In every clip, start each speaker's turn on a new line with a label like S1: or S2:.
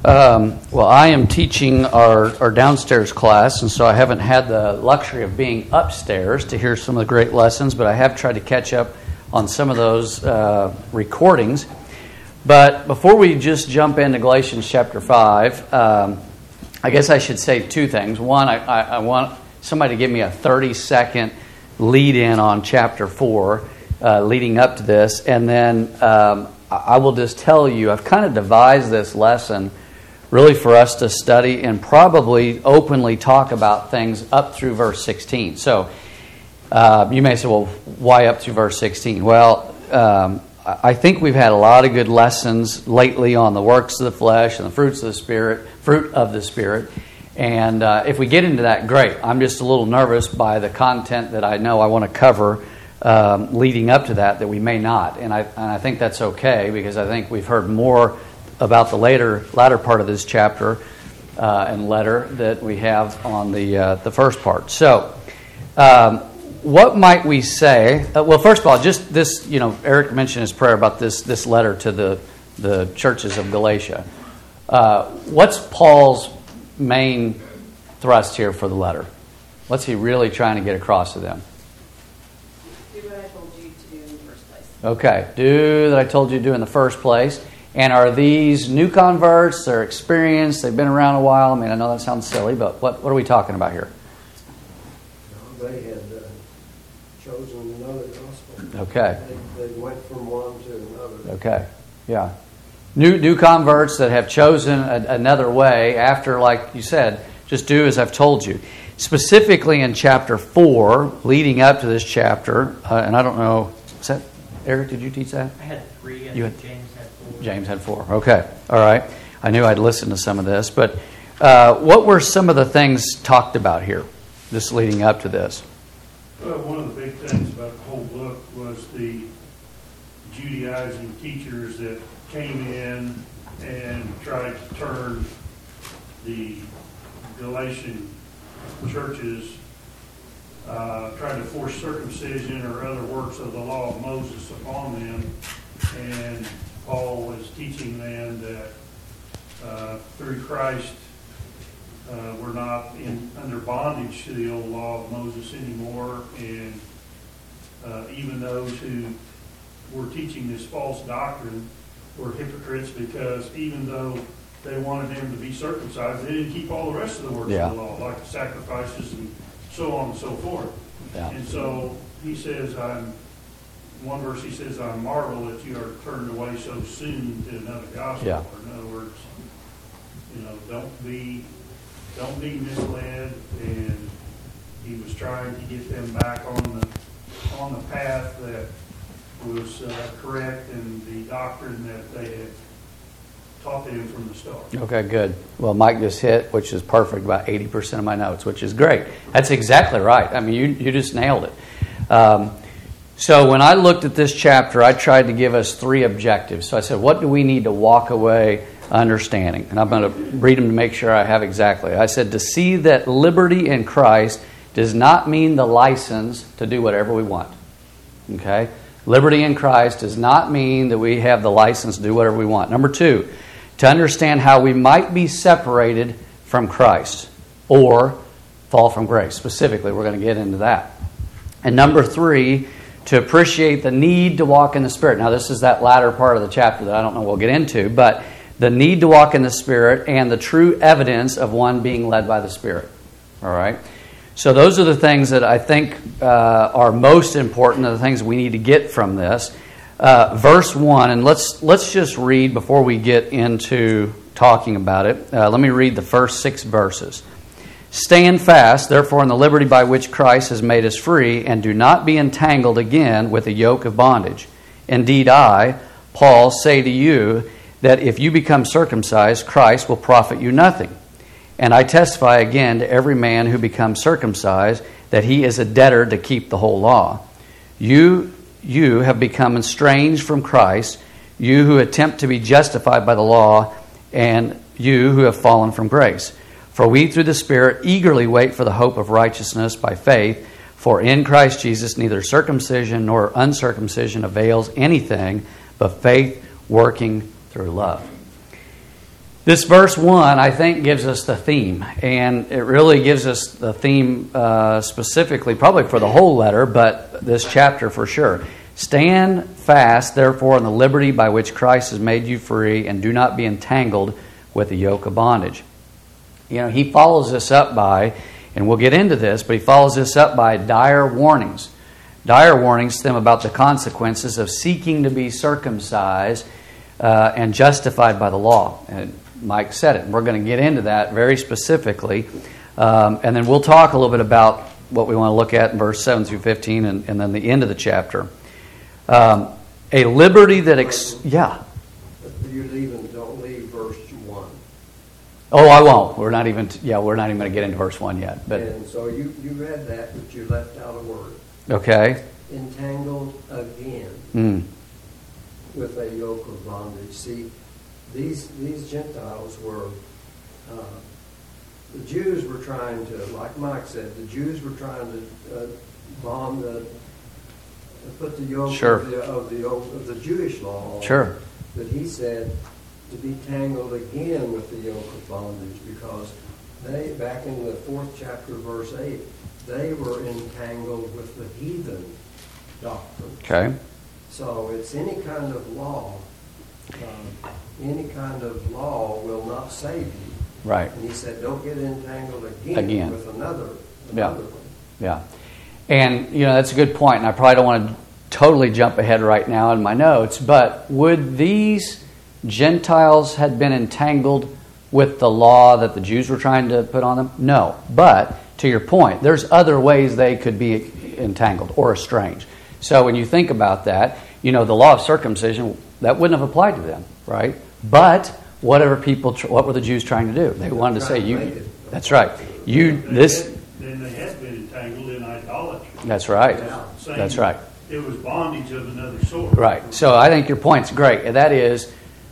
S1: Well, I am teaching our downstairs class, and so I haven't had the luxury of being upstairs to hear some of the great lessons, but I have tried to catch up on some of those recordings. But before we just jump into Galatians chapter 5, I guess I should say two things. One, I want somebody to give me a 30-second lead-in on chapter 4 leading up to this, and then I will just tell you, I've kind of devised this lesson really for us to study and probably openly talk about things up through verse 16. So you may say, well, why up through verse 16? Well, I think we've had a lot of good lessons lately on the works of the flesh and the fruit of the Spirit. And if we get into that, great. I'm just a little nervous by the content that I know I want to cover leading up to that we may not. And I think that's okay, because I think we've heard more about the latter part of this chapter and letter that we have on the first part. So, what might we say? Well, first of all, just this, Eric mentioned his prayer about this letter to the churches of Galatia. What's Paul's main thrust here for the letter? What's he really trying to get across to them?
S2: Do what I told you to do in the first place.
S1: Okay, do that I told you to do in the first place. And are these new converts? They're experienced. They've been around a while. I mean, I know that sounds silly, but what are we talking about here?
S3: They had chosen another gospel.
S1: Okay.
S3: They went from one to another.
S1: Okay, yeah. New converts that have chosen another way after, like you said, just do as I've told you. Specifically in chapter 4, leading up to this chapter, and I don't know, is that, Eric, did you teach that?
S4: I had 3, and James had 4.
S1: James had 4. Okay, all right. I knew I'd listen to some of this, but what were some of the things talked about here, just leading up to this?
S5: Well, one of the big things about the whole book was the Judaizing teachers that came in and tried to turn the Galatian churches, tried to force circumcision or other works of the law of Moses upon them. And Paul was teaching them that through Christ we're not under bondage to the old law of Moses anymore. And even those who were teaching this false doctrine were hypocrites, because even though they wanted them to be circumcised, they didn't keep all the rest of the works of the law, like the sacrifices and so on and so forth.
S1: Yeah.
S5: And so he says, one verse he says, I marvel that you are turned away so soon to another gospel.
S1: Yeah.
S5: Or in other words, don't be misled. And he was trying to get them back on the path that was correct in the doctrine that they had taught them from the start.
S1: Okay, good. Well, Mike just hit, which is perfect, about 80% of my notes, which is great. That's exactly right. I mean, you just nailed it. So when I looked at this chapter, I tried to give us 3 objectives. So I said, what do we need to walk away understanding? And I'm going to read them to make sure I have exactly. I said, to see that liberty in Christ does not mean the license to do whatever we want. Okay? Liberty in Christ does not mean that we have the license to do whatever we want. Number 2, to understand how we might be separated from Christ or fall from grace. Specifically, we're going to get into that. And number 3, to appreciate the need to walk in the Spirit. Now, this is that latter part of the chapter that I don't know we'll get into, but the need to walk in the Spirit and the true evidence of one being led by the Spirit. All right? So those are the things that I think are most important, the things we need to get from this. Verse 1, and let's just read before we get into talking about it. Let me read the first 6 verses. Stand fast, therefore, in the liberty by which Christ has made us free, and do not be entangled again with the yoke of bondage. Indeed, I, Paul, say to you that if you become circumcised, Christ will profit you nothing. And I testify again to every man who becomes circumcised that he is a debtor to keep the whole law. You have become estranged from Christ, you who attempt to be justified by the law, and you who have fallen from grace. For we through the Spirit eagerly wait for the hope of righteousness by faith. For in Christ Jesus neither circumcision nor uncircumcision avails anything, but faith working through love. This verse 1, I think, gives us the theme, and it really gives us the theme specifically, probably for the whole letter, but this chapter for sure. Stand fast, therefore, in the liberty by which Christ has made you free, and do not be entangled with the yoke of bondage. You know, he follows this up by, and we'll get into this, but he follows this up by dire warnings. Dire warnings to them about the consequences of seeking to be circumcised and justified by the law. And Mike said it. We're going to get into that very specifically. And then we'll talk a little bit about what we want to look at in verse 7 through 15 and then the end of the chapter. A liberty that... yeah.
S3: You're leaving, don't leave verse 1.
S1: Oh, I won't. We're not even going to get into verse 1 yet. But
S3: And so you read that, but you left out a word.
S1: okay.
S3: Entangled again with a yoke of bondage. See, these Gentiles were, the Jews were trying to, like Mike said, the Jews were trying to put the yoke
S1: Sure.
S3: of the Jewish law on.
S1: Sure.
S3: But he said to be tangled again with the yoke of bondage, because they, back in the 4th chapter, verse 8, they were entangled with the heathen doctrine.
S1: Okay.
S3: So it's any kind of law. Any kind of law will not save you.
S1: Right.
S3: And he said, don't get entangled again. With another one.
S1: Yeah. And, you know, that's a good point, and I probably don't want to totally jump ahead right now in my notes, but would these Gentiles had been entangled with the law that the Jews were trying to put on them? No. But, to your point, there's other ways they could be entangled or estranged. So when you think about that, you know, the law of circumcision, that wouldn't have applied to them, right? But what were the Jews trying to do? They wanted to say, that's right.
S5: Then they had been entangled in idolatry.
S1: That's right.
S5: Same,
S1: That's right.
S5: It was bondage of another sort.
S1: Right. So I think your point's great. And that is,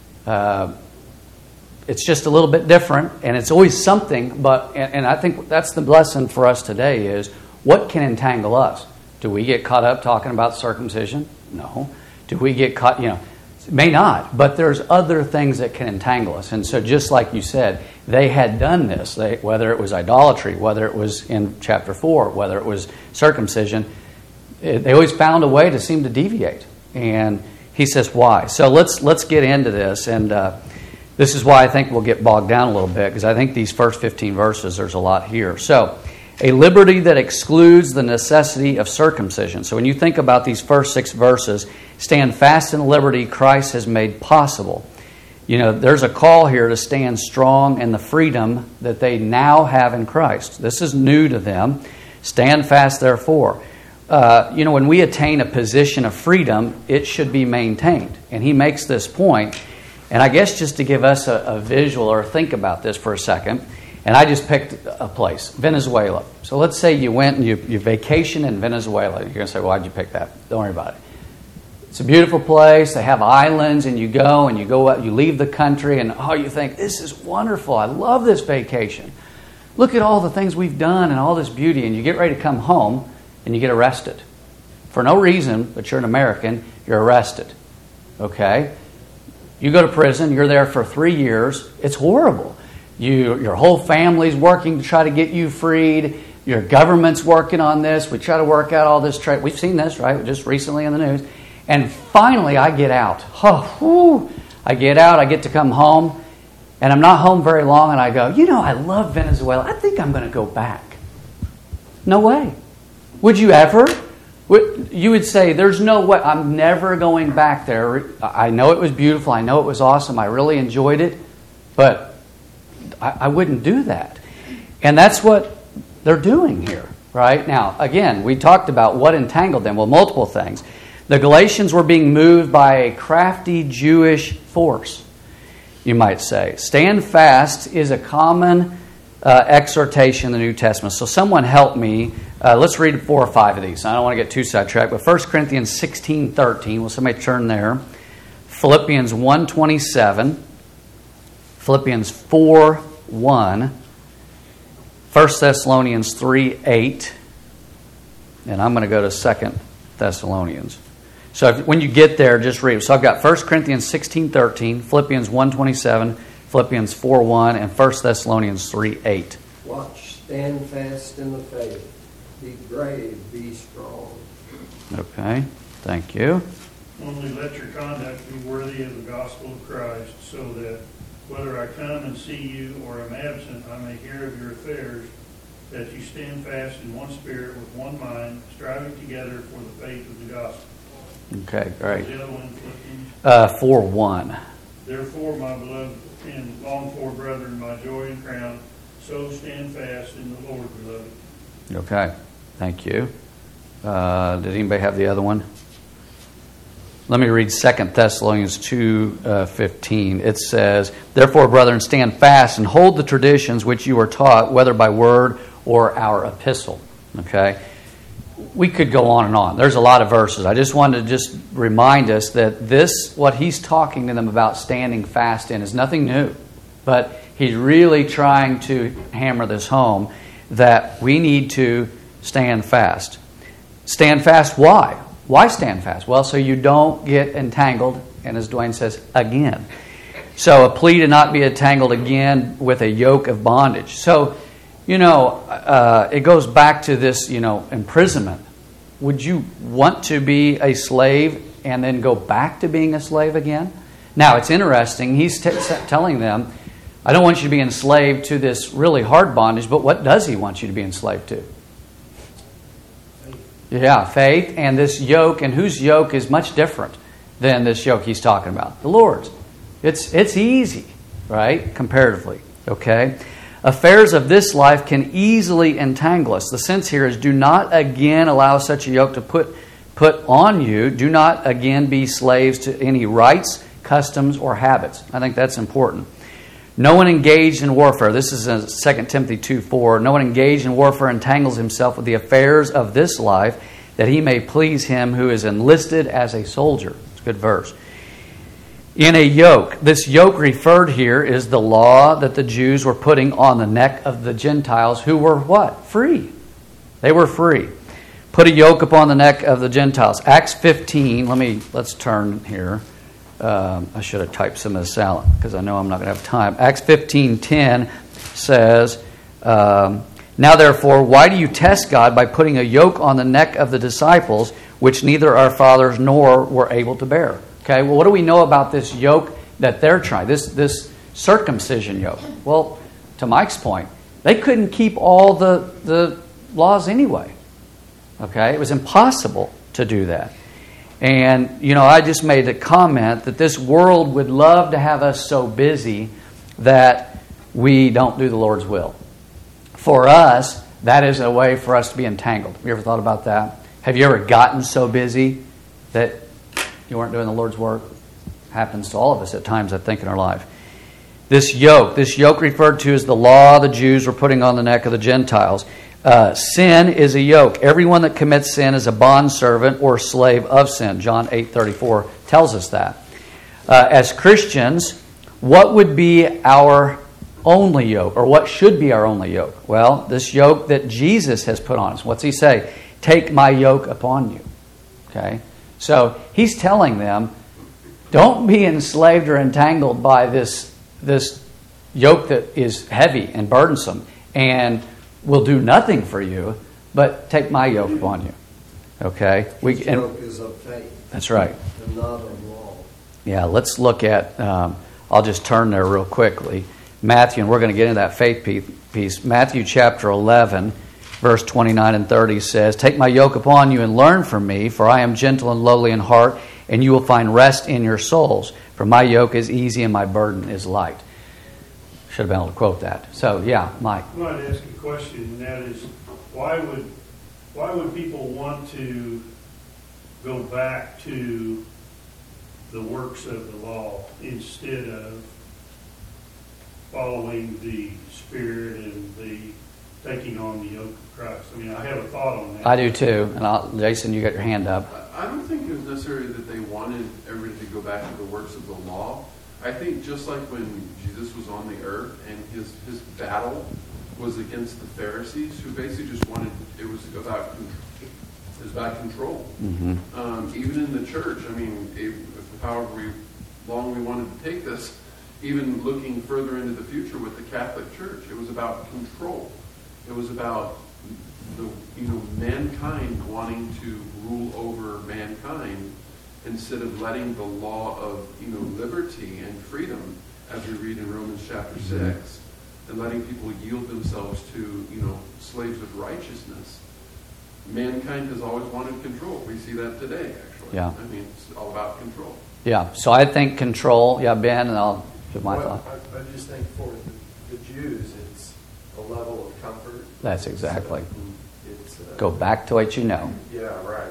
S1: it's just a little bit different, and it's always something. But and I think that's the lesson for us today is, what can entangle us? Do we get caught up talking about circumcision? No. Do we get caught, may not, but there's other things that can entangle us. And so just like you said, they had done this, whether it was idolatry, whether it was in chapter 4, whether it was circumcision, they always found a way to seem to deviate. And he says, why? So let's get into this. And this is why I think we'll get bogged down a little bit, because I think these first 15 verses, there's a lot here. So, a liberty that excludes the necessity of circumcision. So when you think about these first 6 verses, stand fast in the liberty Christ has made possible. You know, there's a call here to stand strong in the freedom that they now have in Christ. This is new to them. Stand fast, therefore. When we attain a position of freedom, it should be maintained. And he makes this point. And I guess just to give us a visual or think about this for a second, and I just picked a place, Venezuela. So let's say you went and you vacation in Venezuela. You're going to say, well, why'd you pick that? Don't worry about it. It's a beautiful place. They have islands, and you go out, you leave the country, and you think, this is wonderful. I love this vacation. Look at all the things we've done and all this beauty. And you get ready to come home, and you get arrested. For no reason, but you're an American, you're arrested. Okay? You go to prison, you're there for 3 years. It's horrible. Your whole family's working to try to get you freed. Your government's working on this. We try to work out all this trade. We've seen this, right? Just recently in the news. And finally, I get out. I get out. I get to come home. And I'm not home very long. And I go, I love Venezuela. I think I'm going to go back. No way. Would you ever? You would say, there's no way. I'm never going back there. I know it was beautiful. I know it was awesome. I really enjoyed it. But I wouldn't do that. And that's what they're doing here, right? Now, again, we talked about what entangled them. Well, multiple things. The Galatians were being moved by a crafty Jewish force, you might say. Stand fast is a common exhortation in the New Testament. So someone help me. Let's read 4 or 5 of these. I don't want to get too sidetracked, but 1 Corinthians 16:13. Will somebody turn there? Philippians 1:27. Philippians 4:1, 1 Thessalonians 3:8, and I'm going to go to 2 Thessalonians. So when you get there, just read. So I've got 1 Corinthians 16:13, Philippians 1:27, Philippians 4:1 and 1 Thessalonians 3:8.
S3: Watch, stand fast in the faith. Be brave, be strong.
S1: Okay, thank you.
S5: Only let your conduct be worthy of the gospel of Christ, so that whether I come and see you or am absent, I may hear of your affairs, that you stand fast in one spirit with one mind, striving together for the faith of the gospel.
S1: Okay, great.
S5: The other one, Philippians.
S1: 4:1.
S5: Therefore, my beloved and longed for brethren, my joy and crown, so stand fast in the Lord, beloved.
S1: Okay, thank you. Did anybody have the other one? Let me read 2 Thessalonians 2:15. It says, "Therefore, brethren, stand fast and hold the traditions which you were taught, whether by word or our epistle." Okay? We could go on and on. There's a lot of verses. I just wanted to just remind us that this, what he's talking to them about standing fast in, is nothing new. But he's really trying to hammer this home, that we need to stand fast. Stand fast, why? Why stand fast? Well, so you don't get entangled, and as Dwayne says, again. So a plea to not be entangled again with a yoke of bondage. So, it goes back to this, imprisonment. Would you want to be a slave and then go back to being a slave again? Now, it's interesting. He's telling them, I don't want you to be enslaved to this really hard bondage, but what does he want you to be enslaved to? Yeah, faith and this yoke, and whose yoke is much different than this yoke he's talking about? The Lord's. It's easy, right? Comparatively, okay? Affairs of this life can easily entangle us. The sense here is, do not again allow such a yoke to put on you. Do not again be slaves to any rites, customs, or habits. I think that's important. No one engaged in warfare, this is in 2 Timothy 2:4, no one engaged in warfare entangles himself with the affairs of this life, that he may please him who is enlisted as a soldier. It's a good verse. In a yoke, this yoke referred here is the law that the Jews were putting on the neck of the Gentiles who were what? Free. They were free. Put a yoke upon the neck of the Gentiles. Acts 15, let's turn here. I should have typed some of this out because I know I'm not going to have time. Acts 15:10 says, "Now therefore, why do you test God by putting a yoke on the neck of the disciples, which neither our fathers nor were able to bear?" Okay, well, what do we know about this yoke that they're trying, this circumcision yoke? Well, to Mike's point, they couldn't keep all the laws anyway. Okay, it was impossible to do that. And, I just made a comment that this world would love to have us so busy that we don't do the Lord's will. For us, that is a way for us to be entangled. Have you ever thought about that? Have you ever gotten so busy that you weren't doing the Lord's work? Happens to all of us at times, I think, in our life. This yoke referred to as the law the Jews were putting on the neck of the Gentiles. Sin is a yoke. Everyone that commits sin is a bondservant or slave of sin. John 8:34 tells us that. As Christians, what would be our only yoke, or what should be our only yoke? Well, this yoke that Jesus has put on us. What's he say? Take my yoke upon you. Okay? So he's telling them, don't be enslaved or entangled by this yoke that is heavy and burdensome and will do nothing for you, but take my yoke upon you. Okay?
S3: His yoke is of faith.
S1: That's right.
S3: And not of law.
S1: Yeah, let's look at, I'll just turn there real quickly. Matthew, and we're going to get into that faith piece. Matthew chapter 11, verse 29 and 30 says, "Take my yoke upon you and learn from me, for I am gentle and lowly in heart, and you will find rest in your souls. For my yoke is easy and my burden is light." Should have been able to quote that. So, yeah, Mike.
S5: I wanted to ask you a question, and that is, why would people want to go back to the works of the law instead of following the Spirit and the taking on the yoke of Christ? I mean, I have a thought on that.
S1: I do too. And Jason, you got your hand up.
S6: I don't think it was necessarily that they wanted everybody to go back to the works of the law. I think just like when Jesus was on the earth and his battle was against the Pharisees, who basically just wanted, it was about control.
S1: Mm-hmm.
S6: Even in the church, I mean, however long we wanted to take this, even looking further into the future with the Catholic Church, it was about control. It was about mankind wanting to rule over mankind instead of letting the law of liberty and freedom, as we read in Romans chapter 6, and letting people yield themselves to slaves of righteousness. Mankind has always wanted control. We see that today, actually.
S1: Yeah.
S6: I mean, it's all about control.
S1: Yeah. So I think control. Yeah, Ben, and I'll give my thought.
S7: I just think for the Jews, it's a level of comfort.
S1: That's exactly.
S7: It's
S1: Go back to what you know.
S7: Yeah, right.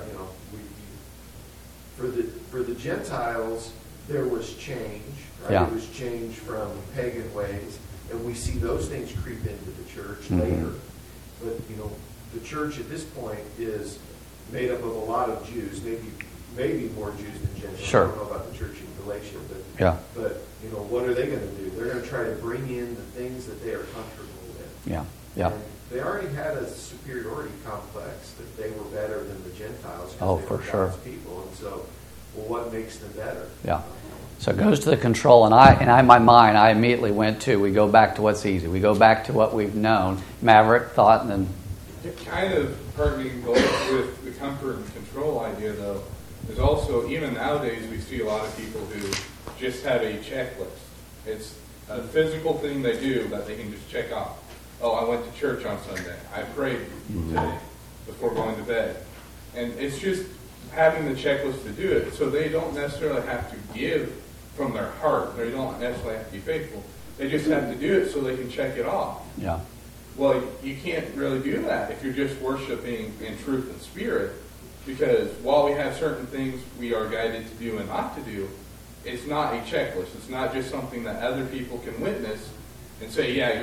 S7: For the Gentiles, there was change. Right?
S1: Yeah.
S7: It was change from pagan ways, and we see those things creep into the church
S1: Mm-hmm.
S7: later. But the church at this point is made up of a lot of Jews, maybe more Jews than Gentiles.
S1: Sure.
S7: I don't know about the church in Galatia,
S1: Yeah.
S7: but what are they going to do? They're going to try to bring in the things that they are comfortable with.
S1: Yeah. Yeah.
S7: And they already had a superiority complex that they were better than the Gentiles. 'Cause
S1: Oh,
S7: they
S1: for
S7: were
S1: sure.
S7: God's people, and so, what makes them better?
S1: Yeah. So it goes to the control, and in my mind, I immediately went to, we go back to what's easy. We go back to what we've known. Maverick thought, and then,
S8: It kind of partly goes with the comfort and control idea, though. There's also, even nowadays, we see a lot of people who just have a checklist. It's a physical thing they do that they can just check off. Oh, I went to church on Sunday. I prayed today before going to bed. And it's just having the checklist to do it. So they don't necessarily have to give from their heart. They don't necessarily have to be faithful. They just have to do it so they can check it off.
S1: yeah.
S8: Well, you can't really do that if you're just worshiping in truth and spirit, because while we have certain things we are guided to do and not to do, it's not a checklist. It's not just something that other people can witness and say, yeah,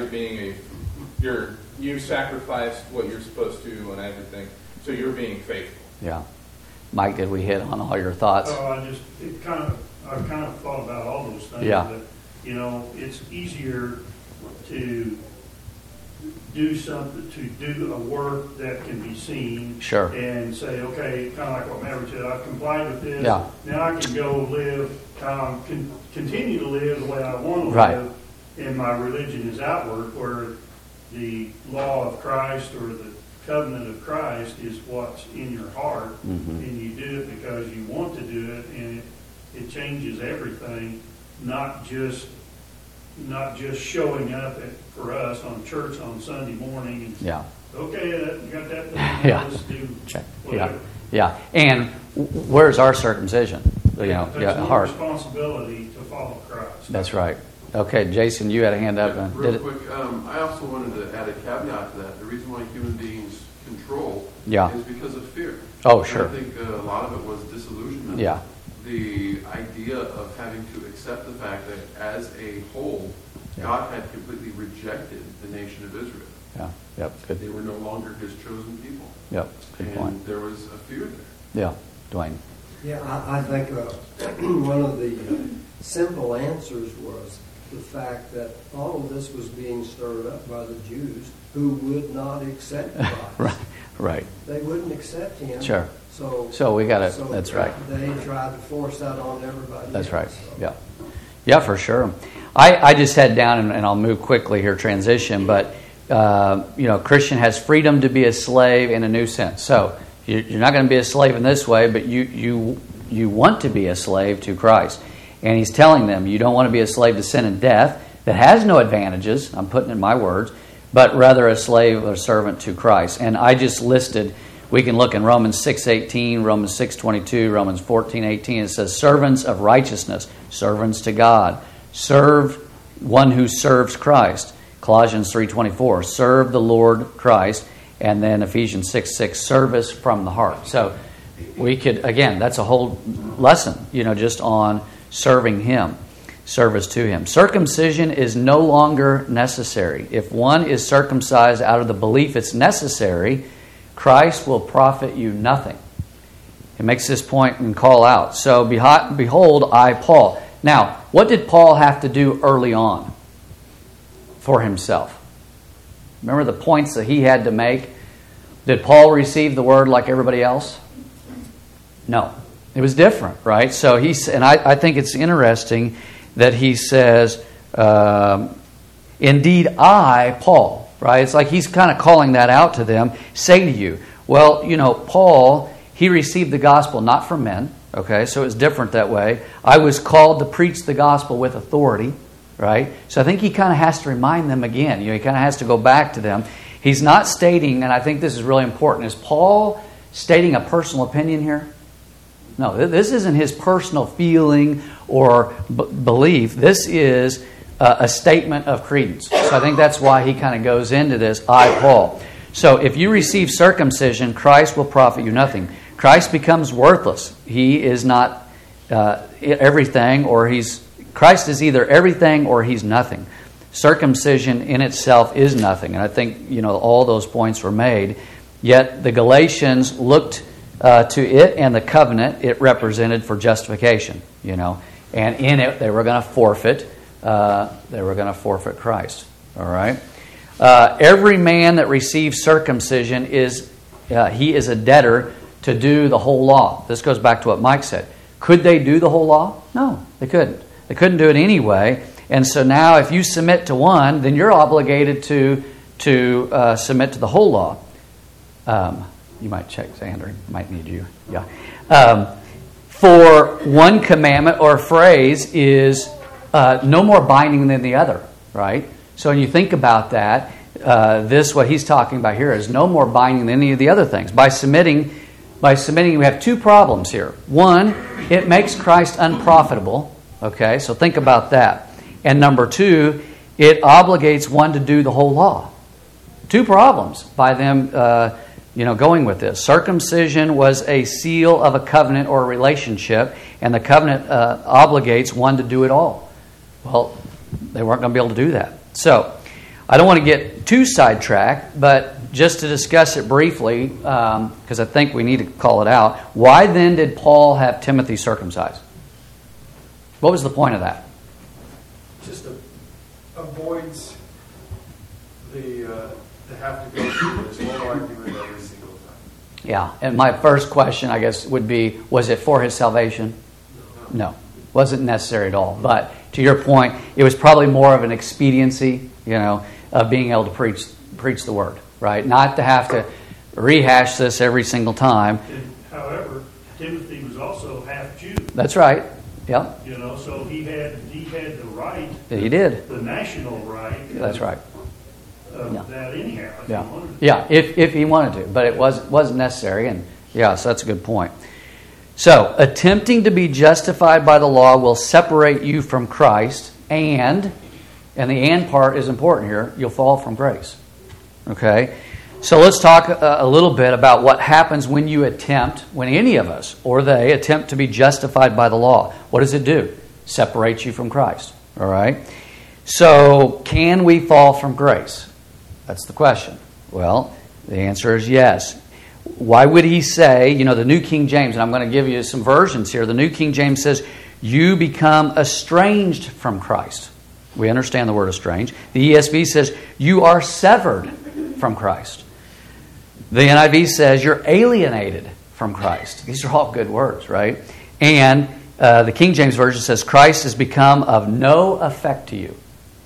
S8: you sacrificed what you're supposed to and everything, so you're being faithful.
S1: Yeah. Mike, did we hit on all your thoughts?
S5: I've kind of thought about all those things.
S1: Yeah.
S5: But, it's easier to do something, to do a work that can be seen.
S1: Sure.
S5: And say, okay, kind of like what Maverick said, I've complied with this.
S1: Yeah.
S5: Now I can go live, continue to live the way I want to
S1: Right.
S5: live, and my religion is outward, where the law of Christ or the covenant of Christ is what's in your heart, and you do it because you want to do it, and it changes everything, not just showing up for us on church on Sunday morning and
S1: Yeah.
S5: okay, you got that done.
S1: Yeah.
S5: Let's do
S1: Check.
S5: whatever.
S1: Yeah. And where's our circumcision?
S5: It's your
S1: Heart.
S5: responsibility to follow Christ.
S1: That's right. Okay, Jason, you had a hand up.
S6: Yeah,
S1: Did
S6: real
S1: it?
S6: quick, I also wanted to add a caveat to that. The reason why human beings control
S1: Yeah.
S6: is because of fear.
S1: Oh,
S6: And
S1: sure.
S6: I think a lot of it was disillusionment.
S1: Yeah.
S6: The idea of having to accept the fact that as a whole,
S1: Yeah.
S6: God had completely rejected the nation of Israel.
S1: Yeah. Yep. Good.
S6: They were no longer his chosen people.
S1: Yep. Good
S6: and
S1: point.
S6: there was a fear there.
S1: Yeah. Dwayne.
S3: Yeah, I think one of the simple answers was the fact that all of this was being stirred up by the Jews who would not accept Christ.
S1: Right. Right.
S3: They wouldn't accept him.
S1: Sure.
S3: So
S1: we got it.
S3: so
S1: That's right.
S3: They tried to force that on everybody.
S1: That's right.
S3: else, so.
S1: Yeah. Yeah, for sure. I just head down, and I'll move quickly here, transition, but, Christian has freedom to be a slave in a new sense. So you're not going to be a slave in this way, but you want to be a slave to Christ. And he's telling them you don't want to be a slave to sin and death that has no advantages, I'm putting in my words, but rather a slave or servant to Christ. And I just listed, we can look in Romans 6:18, Romans 6:22, Romans 14:18. It says, servants of righteousness, servants to God. Serve one who serves Christ. Colossians 3:24, serve the Lord Christ. And then Ephesians 6:6, service from the heart. So we could, again, that's a whole lesson, just on serving Him, service to Him. Circumcision is no longer necessary. If one is circumcised out of the belief it's necessary, Christ will profit you nothing. He makes this point and call out. So, behold, I, Paul. Now, what did Paul have to do early on for himself? Remember the points that he had to make? Did Paul receive the word like everybody else? No. It was different, right? So I think it's interesting that he says, Indeed, I, Paul, right? It's like he's kind of calling that out to them, say to you. Well, Paul, he received the gospel not from men, okay? So it's different that way. I was called to preach the gospel with authority, right? So I think he kind of has to remind them again. He kind of has to go back to them. He's not stating, and I think this is really important, is Paul stating a personal opinion here? No, this isn't his personal feeling or belief. This is a statement of credence. So I think that's why he kind of goes into this, I, Paul. So if you receive circumcision, Christ will profit you nothing. Christ becomes worthless. He is not everything, Christ is either everything or he's nothing. Circumcision in itself is nothing. And I think, all those points were made. Yet the Galatians looked to it and the covenant it represented for justification, And in it they were going to forfeit. They were going to forfeit Christ. All right. Every man that receives circumcision he is a debtor to do the whole law. This goes back to what Mike said. Could they do the whole law? No, they couldn't. They couldn't do it anyway. And so now, if you submit to one, then you're obligated to submit to the whole law. You might check Xander. Might need you. Yeah. For one commandment or phrase is no more binding than the other, right? So when you think about that, what he's talking about here is no more binding than any of the other things. By submitting, we have two problems here. One, it makes Christ unprofitable. Okay, so think about that. And number two, it obligates one to do the whole law. Two problems by them, going with this. Circumcision was a seal of a covenant or a relationship, and the covenant obligates one to do it all. Well, they weren't going to be able to do that. So, I don't want to get too sidetracked, but just to discuss it briefly, because I think we need to call it out. Why then did Paul have Timothy circumcised? What was the point of that?
S7: Just avoids to have to go through this whole argument every single time.
S1: Yeah, and my first question, I guess, would be, was it for his salvation? No. Wasn't necessary at all. But to your point, it was probably more of an expediency, of being able to preach the word, right? Not to have to rehash this every single time.
S5: However, Timothy was also half Jew.
S1: That's right. Yep.
S5: So he had the right.
S1: He did.
S5: The national right.
S1: That's right.
S5: That anyhow.
S1: If he wanted to, but it wasn't necessary, and so that's a good point. So, attempting to be justified by the law will separate you from Christ, and the "and" part is important here. You'll fall from grace. Okay. So let's talk a little bit about what happens when any of us or they attempt to be justified by the law. What does it do? Separates you from Christ. All right? So, can we fall from grace? That's the question. Well, the answer is yes. Why would he say, the New King James, and I'm going to give you some versions here. The New King James says, you become estranged from Christ. We understand the word estranged. The ESV says, you are severed from Christ. The NIV says you're alienated from Christ. These are all good words, right? And the King James Version says Christ has become of no effect to you.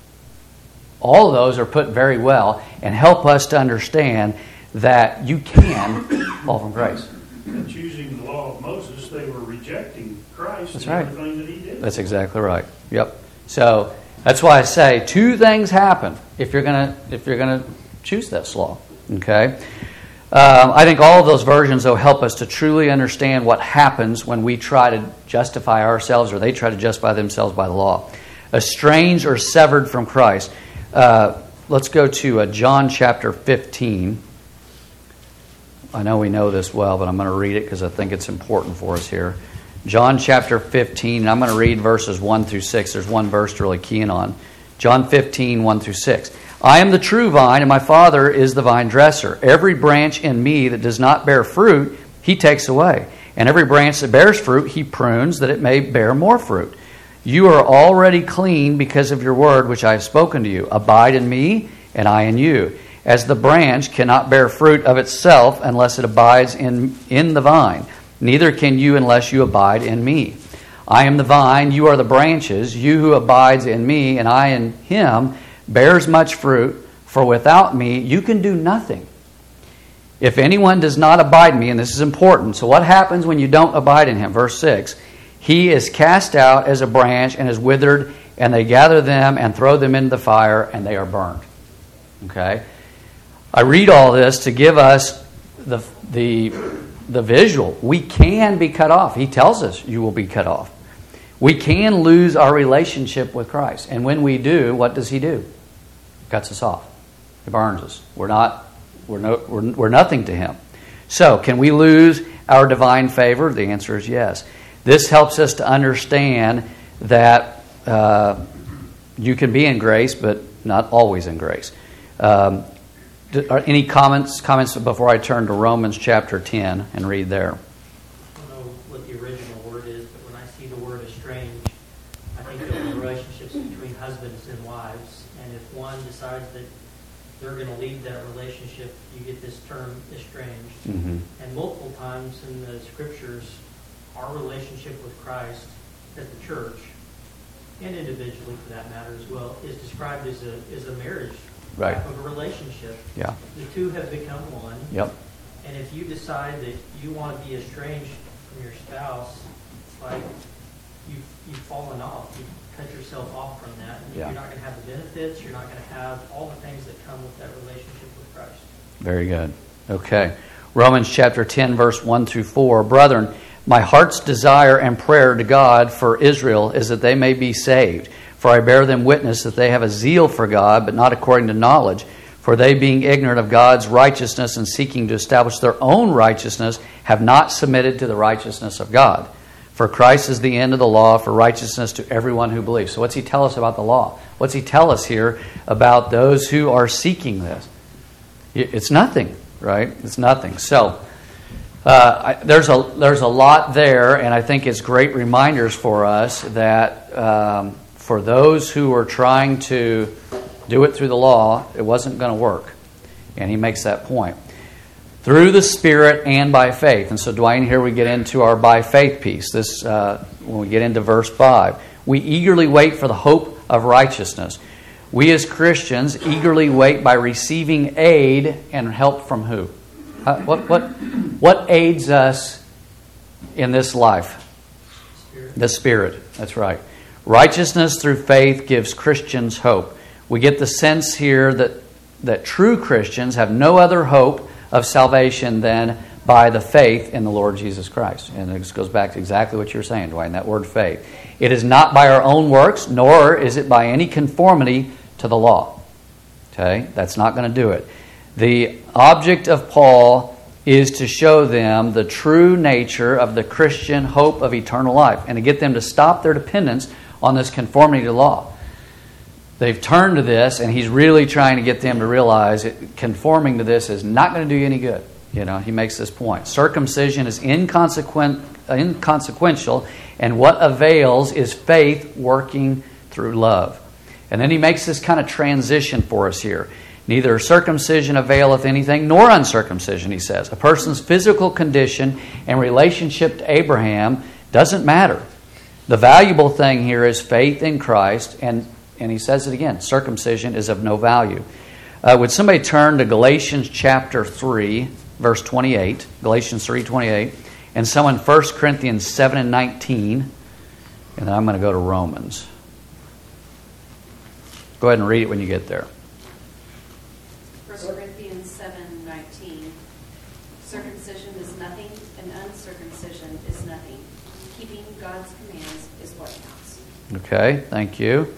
S1: All of those are put very well and help us to understand that you can fall from grace.
S5: And choosing the law of Moses, they were rejecting Christ.
S1: That's
S5: and
S1: right.
S5: Everything that he did.
S1: That's exactly right. Yep. So that's why I say two things happen if you're gonna choose this law. Okay. I think all of those versions, though, help us to truly understand what happens when we try to justify ourselves or they try to justify themselves by the law. Estranged or severed from Christ. Let's go to John chapter 15. I know we know this well, but I'm going to read it because I think it's important for us here. John chapter 15, and I'm going to read verses 1 through 6. There's one verse to really key in on. John 15, 1 through 6. I am the true vine, and my Father is the vine dresser. Every branch in me that does not bear fruit, he takes away. And every branch that bears fruit, he prunes, that it may bear more fruit. You are already clean because of your word which I have spoken to you. Abide in me, and I in you. As the branch cannot bear fruit of itself unless it abides in the vine, neither can you unless you abide in me. I am the vine, you are the branches. You who abides in me and I in him bears much fruit, for without me you can do nothing. If anyone does not abide in me," and this is important, so what happens when you don't abide in him? Verse 6, "He is cast out as a branch and is withered, and they gather them and throw them into the fire, and they are burned." Okay? I read all this to give us the visual. We can be cut off. He tells us you will be cut off. We can lose our relationship with Christ. And when we do, what does he do? Cuts us off. He burns us. We're nothing to him. So, can we lose our divine favor? The answer is yes. This helps us to understand that you can be in grace, but not always in grace. Any comments before I turn to Romans chapter 10 and read there?
S4: I don't know what the original word is, but when I see the word estranged, I think of the relationships between husbands and wives. And if one decides that they're going to leave that relationship, you get this term estranged.
S1: Mm-hmm.
S4: And multiple times in the scriptures, our relationship with Christ as the church, and individually for that matter as well, is described as a marriage
S1: Right.
S4: type of a relationship.
S1: Yeah.
S4: The two have become one.
S1: Yep.
S4: And if you decide that you want to be estranged from your spouse, it's like you've fallen off. You've cut yourself off from that. And
S1: Yeah.
S4: You're not going to have the benefits. You're not going to have all the things that come with that relationship with Christ.
S1: Very good. Okay. Romans chapter 10, verse 1 through 4. "Brethren, my heart's desire and prayer to God for Israel is that they may be saved. For I bear them witness that they have a zeal for God, but not according to knowledge. For they, being ignorant of God's righteousness and seeking to establish their own righteousness, have not submitted to the righteousness of God. For Christ is the end of the law for righteousness to everyone who believes." So what's he tell us about the law? What's he tell us here about those who are seeking this? It's nothing, right? It's nothing. So there's a lot there, and I think it's great reminders for us that for those who are trying to do it through the law, it wasn't going to work. And he makes that point. Through the Spirit and by faith. And so, Dwayne, here we get into our by faith piece. This when we get into verse 5. "We eagerly wait for the hope of righteousness." We as Christians eagerly wait by receiving aid and help from who? What aids us in this life?
S4: Spirit.
S1: The Spirit. That's right. Righteousness through faith gives Christians hope. We get the sense here that true Christians have no other hope of salvation than by the faith in the Lord Jesus Christ. And this goes back to exactly what you're saying, Dwayne, that word faith. It is not by our own works, nor is it by any conformity to the law. Okay? That's not going to do it. The object of Paul is to show them the true nature of the Christian hope of eternal life and to get them to stop their dependence on this conformity to law. They've turned to this, and he's really trying to get them to realize that conforming to this is not going to do you any good. He makes this point. Circumcision is inconsequential, and what avails is faith working through love. And then he makes this kind of transition for us here. Neither circumcision availeth anything, nor uncircumcision, he says. A person's physical condition and relationship to Abraham doesn't matter. The valuable thing here is faith in Christ, and he says it again, circumcision is of no value. Would somebody turn to Galatians chapter 3, verse 28, Galatians 3:28, and someone 1 Corinthians 7 and 19, and then I'm going to go to Romans. Go ahead and read it when you get there.
S2: 1 Corinthians 7:19. Circumcision is nothing, and uncircumcision is nothing. Keeping God's commands is what counts.
S1: Okay, thank you.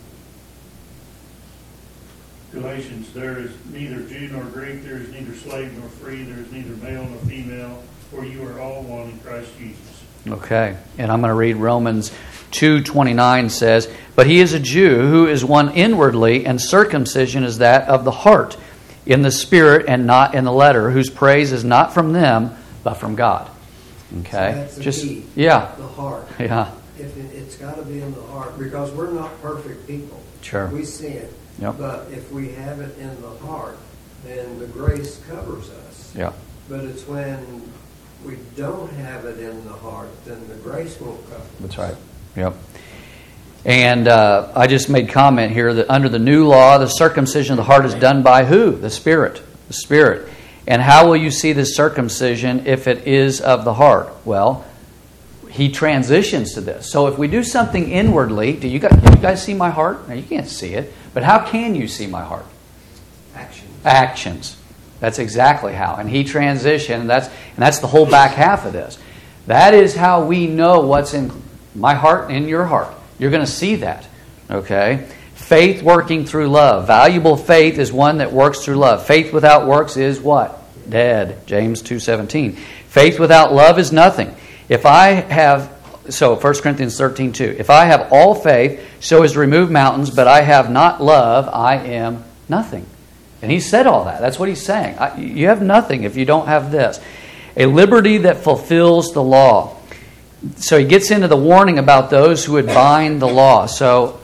S5: Galatians, there is neither Jew nor Greek, there is neither slave nor free, there is neither male nor female, for you are all one in Christ Jesus.
S1: Okay, and I'm going to read Romans 2:29 says, "But he is a Jew who is one inwardly, and circumcision is that of the heart, in the spirit and not in the letter, whose praise is not from them, but from God." Okay,
S3: So that's the key.
S1: yeah,
S3: The heart.
S1: yeah,
S3: It's got to be in the heart, because we're not perfect people.
S1: sure.
S3: We sin.
S1: Yep.
S3: But if we have it in the heart, then the grace covers us.
S1: Yeah,
S3: But it's when If we don't have it in the heart, then the grace won't come.
S1: That's right. Yep. And I just made comment here that under the new law, the circumcision of the heart is done by who? The Spirit. The Spirit. And how will you see this circumcision if it is of the heart? Well, he transitions to this. So if we do something inwardly, do you guys see my heart? Now, you can't see it, but how can you see my heart? Actions. That's exactly how. And he transitioned, and that's the whole back half of this. That is how we know what's in my heart and in your heart. You're going to see that. Okay? Faith working through love. Valuable faith is one that works through love. Faith without works is what? Dead. James 2:17. Faith without love is nothing. If I have, 1 Corinthians 13:2. If I have all faith so as to remove mountains, but I have not love, I am nothing. And he said all that. That's what he's saying. You have nothing if you don't have this. A liberty that fulfills the law. So he gets into the warning about those who would bind the law. So,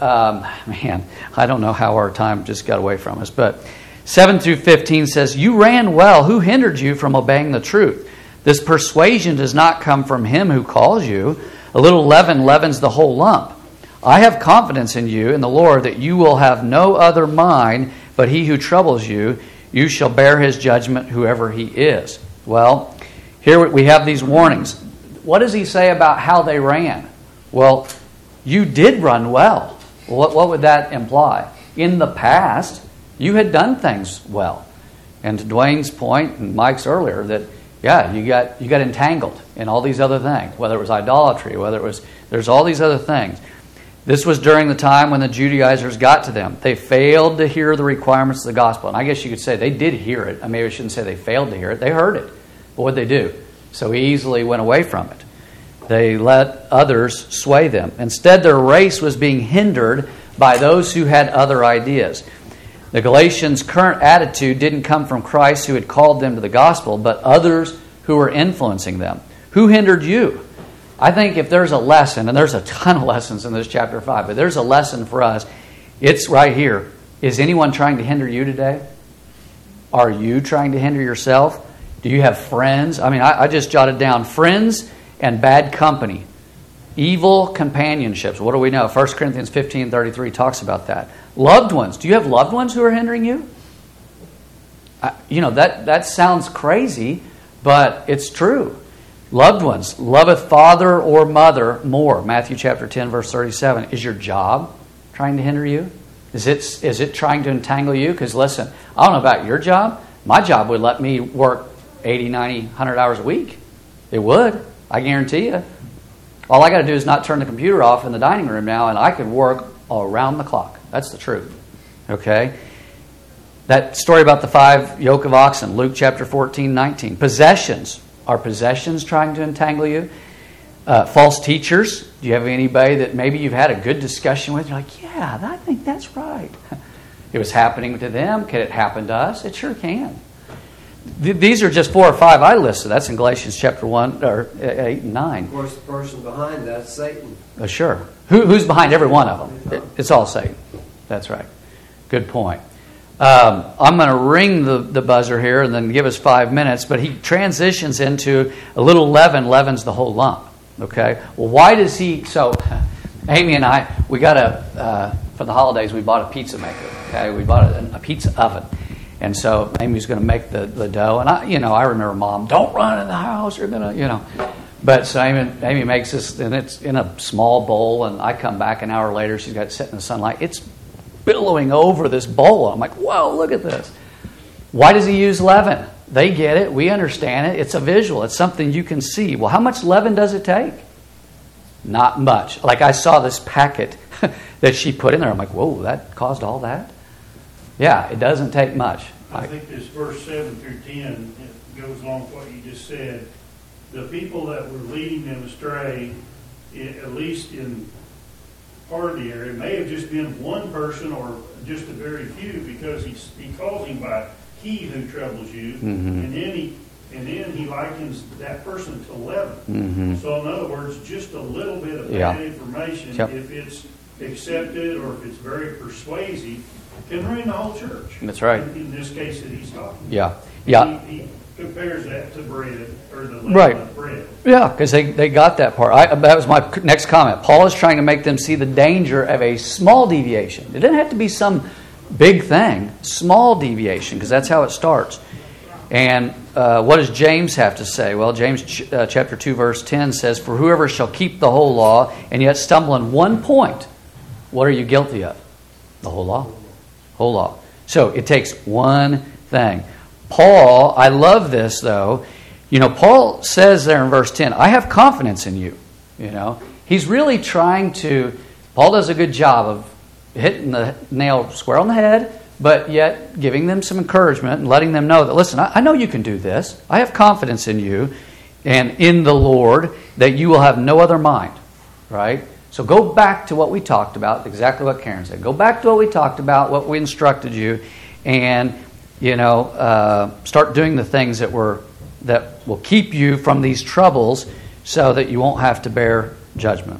S1: I don't know how our time just got away from us. But 7 through 15 says, You ran well. Who hindered you from obeying the truth? This persuasion does not come from him who calls you. A little leaven leavens the whole lump. I have confidence in you, in the Lord, that you will have no other mind, but he who troubles you, you shall bear his judgment, whoever he is. Well, here we have these warnings. What does he say about how they ran? Well, you did run well. What would that imply? In the past, you had done things well. And to Dwayne's point and Mike's earlier, that you got entangled in all these other things, whether it was idolatry, there's all these other things. This was during the time when the Judaizers got to them. They failed to hear the requirements of the gospel. And I guess you could say they did hear it. Maybe I shouldn't say they failed to hear it. They heard it. But what did they do? So easily went away from it. They let others sway them. Instead, their race was being hindered by those who had other ideas. The Galatians' current attitude didn't come from Christ who had called them to the gospel, but others who were influencing them. Who hindered you? I think if there's a lesson, and there's a ton of lessons in this chapter 5, but there's a lesson for us, it's right here. Is anyone trying to hinder you today? Are you trying to hinder yourself? Do you have friends? I just jotted down friends and bad company. Evil companionships. What do we know? 1 Corinthians 15:33 talks about that. Loved ones. Do you have loved ones who are hindering you? That sounds crazy, but it's true. Loved ones. Loveth father or mother more. Matthew chapter 10, verse 37. Is your job trying to hinder you? Is it trying to entangle you? Because listen, I don't know about your job. My job would let me work 80, 90, 100 hours a week. It would. I guarantee you. All I got to do is not turn the computer off in the dining room now, and I could work around the clock. That's the truth. Okay? That story about the 5 yoke of oxen, Luke chapter 14:19. Possessions. Are possessions trying to entangle you? False teachers. Do you have anybody that maybe you've had a good discussion with? You're like, yeah, I think that's right. It was happening to them. Can it happen to us? It sure can. These are just 4 or 5 I listed. That's in Galatians chapter 1 or 8 and 9.
S3: Of course, the person behind that's Satan.
S1: Sure. Who's behind every one of them? It's all Satan. That's right. Good point. I'm going to ring the buzzer here and then give us 5 minutes, but he transitions into a little leaven leavens the whole lump. Okay? Well, why does he... So, Amy and I, we got for the holidays, we bought a pizza maker. Okay? We bought a pizza oven. And so Amy's going to make the dough. And I remember Mom, don't run in the house. You're going to, But so Amy makes this, and it's in a small bowl. And I come back an hour later. She's got it set in the sunlight. It's billowing over this bowl. I'm like, whoa, look at this. Why does he use leaven? They get it. We understand it. It's a visual. It's something you can see. Well, how much leaven does it take? Not much. Like I saw this packet that she put in there. I'm like, whoa, that caused all that? Yeah, it doesn't take much.
S5: I think this verse 7 through 10 it goes along with what you just said. The people that were leading them astray, at least in part of the area, may have just been one person or just a very few, because he calls him by he who troubles you, and then he likens that person to leaven. Mm-hmm. So in other words, just a little bit of bad information, if it's accepted or if it's very persuasive, can ruin the whole church.
S1: That's right.
S5: In this case that he's talking.
S1: Yeah. Yeah.
S5: He compares that to bread, or the
S1: Right.
S5: leaven of bread.
S1: Yeah, because they got that part. That was my next comment. Paul is trying to make them see the danger of a small deviation. It didn't have to be some big thing, small deviation, because that's how it starts. And what does James have to say? Well, James chapter 2, verse 10 says, "For whoever shall keep the whole law and yet stumble in one point, what are you guilty of?" The whole law. Whole law. So it takes one thing. Paul, I love this though. You know, Paul says there in verse 10, "I have confidence in you." You know, he's really trying to, Paul does a good job of hitting the nail square on the head, but yet giving them some encouragement and letting them know that, listen, I know you can do this. I have confidence in you and in the Lord that you will have no other mind, right? So go back to what we talked about, exactly what Karen said. Go back to what we talked about, what we instructed you, and start doing the things that will keep you from these troubles, so that you won't have to bear judgment.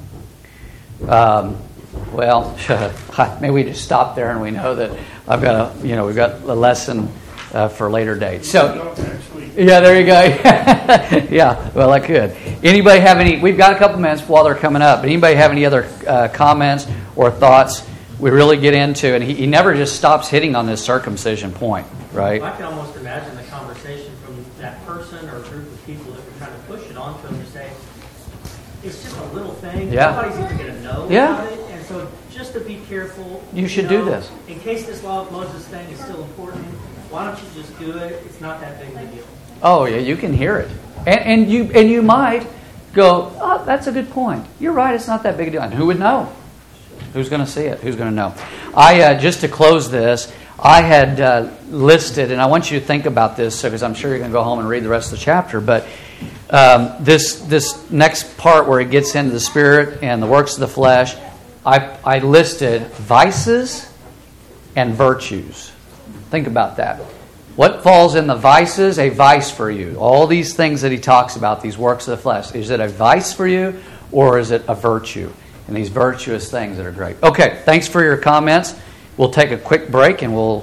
S1: Well, maybe we just stop there, and we know that we've got a lesson for a later date. So, yeah, there you go. Yeah, well, I could. Anybody have any? We've got a couple minutes while they're coming up. But anybody have any other comments or thoughts? We really get into, and he never just stops hitting on this circumcision point, right?
S4: I can almost imagine the conversation from that person or group of people that were trying to push it onto him to say, it's just a little thing.
S1: Yeah.
S4: Nobody's even going to know
S1: Yeah.
S4: about it. And so just to be careful.
S1: You should do this.
S4: In case this law of Moses thing is still important, why don't you just do it? It's not that big of a deal.
S1: Oh yeah, you can hear it, and you might go, "Oh, that's a good point. You're right. It's not that big a deal." And who would know? Who's going to see it? Who's going to know? I just to close this, I had listed, and I want you to think about this, because I'm sure you're going to go home and read the rest of the chapter. But this next part where it gets into the spirit and the works of the flesh, I listed vices and virtues. Think about that. What falls in the vices? A vice for you. All these things that he talks about, these works of the flesh. Is it a vice for you, or is it a virtue? And these virtuous things that are great. Okay, thanks for your comments. We'll take a quick break, and we'll